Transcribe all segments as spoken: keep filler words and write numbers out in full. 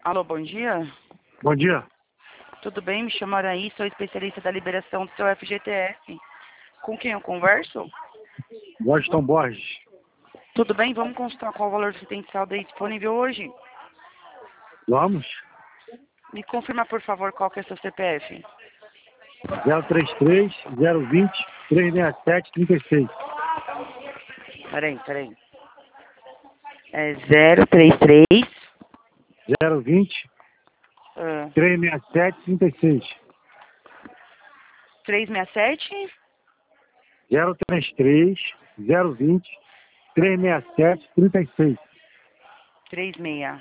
Alô, bom dia. Bom dia. Tudo bem? Me chamo Araí, sou especialista da liberação do seu F G T S. Com quem eu converso? Washington Borges. Tudo bem? Vamos consultar qual o valor que você tem de saldo aí disponível hoje. Vamos? Me confirma, por favor, qual que é seu C P F. zero três três, zero dois zero, três seis sete, trinta e seis. Peraí, peraí. É zero três três. zero dois Uh, zero, três seis sete, trinta e seis. três seis sete. zero três três, zero dois zero, três seis sete, trinta e seis. três seis.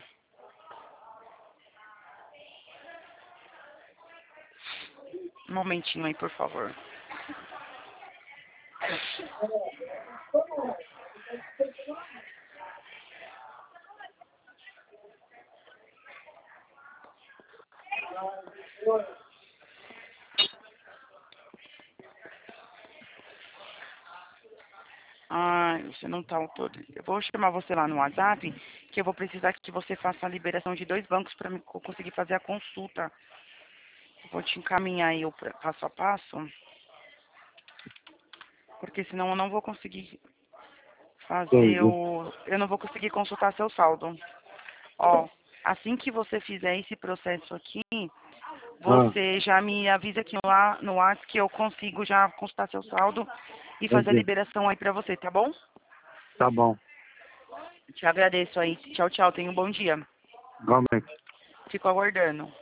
Um momentinho aí, por favor. Ah, você não está autorizado. Eu vou chamar você lá no WhatsApp, que eu vou precisar que você faça a liberação de dois bancos para eu conseguir fazer a consulta. Eu vou te encaminhar aí o pra- passo a passo, porque senão eu não vou conseguir fazer Entendi. o... Eu não vou conseguir consultar seu saldo. Ó, assim que você fizer esse processo aqui, Ah, você já me avisa aqui no, a- no WhatsApp que eu consigo já consultar seu saldo e fazer a entendi. liberação aí pra você, tá bom? Tá bom. Te agradeço aí. Tchau, tchau. Tenha um bom dia. Igualmente. Fico aguardando.